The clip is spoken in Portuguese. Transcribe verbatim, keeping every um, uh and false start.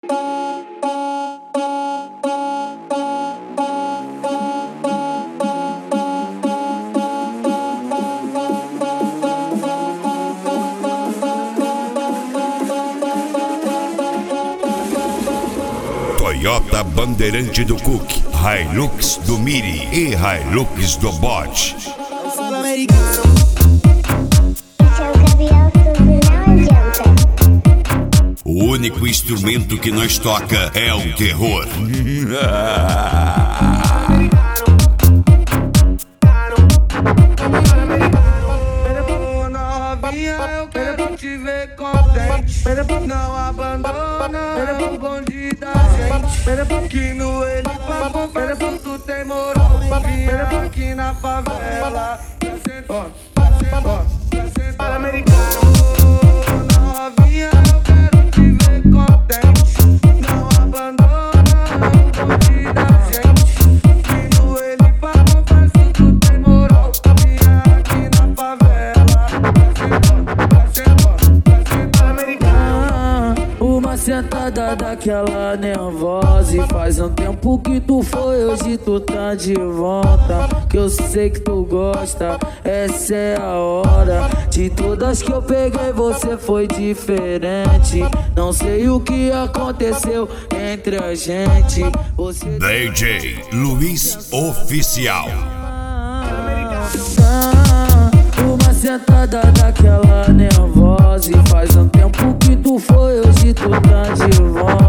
Toyota Bandeirante do Cook, Hilux do Miri e Hilux do Bot. O único instrumento que nós toca é o terror. Eu quero te ver contente. Não abandona o bonde da gente, que no ele pra confesso tu tem moral. Vinha aqui na favela, ó, ó, para americano. Novinha, eu quero te ver contente. Não abandona o bonde da gente, que no ele pra confesso tu tem moral. Vinha aqui na favela. Uma sentada daquela nervosa, e faz um tempo que tu foi, hoje tu tá de volta. Que eu sei que tu gosta, essa é a hora. De todas que eu peguei você foi diferente. Não sei o que aconteceu entre a gente. Você D J Luiz Oficial. Uma sentada daquela nervosa, e faz um tempo que tu foi, hoje tu tá de volta.